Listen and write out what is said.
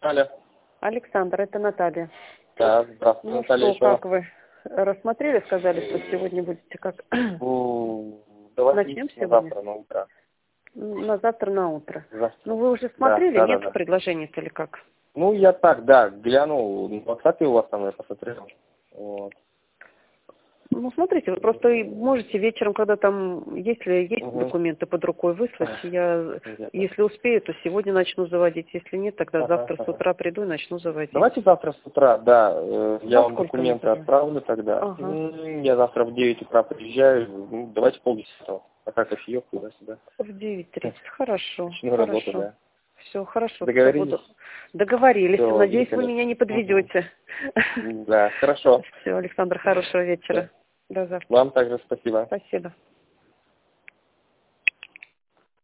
Алло. Александр, это Наталья. Да, здравствуйте, Ну Наталья. что, как вы рассмотрели, сказали, что сегодня будете как? Давайте Начнем на сегодня? завтра, на утро. На завтра на утро. Завтра. Ну вы уже Да, смотрели, да, нет да. предложения-то или как? Ну, я так, да, глянул, в WhatsApp у вас там я посмотрел. Вот. Ну, смотрите, вы просто и можете вечером, когда там, если есть Угу. документы под рукой, выслать. Я, Где-то. если успею, то сегодня начну заводить. Если нет, тогда Ага, завтра с ага. утра приду и начну заводить. Давайте завтра с утра, да, я Во вам сколько документы например? отправлю тогда. Ага. Я завтра в 9 утра приезжаю, давайте 9:30. Пока кофеек туда-сюда. В 9:30. Хорошо, Начну работу, хорошо. да. Все, хорошо. Всё, Договорились? буду. Договорились. Все, Надеюсь, вы великолепно. меня не подведете. Да, хорошо. Все, Александр, хорошего вечера. Всё. До завтра. Вам также спасибо. Спасибо.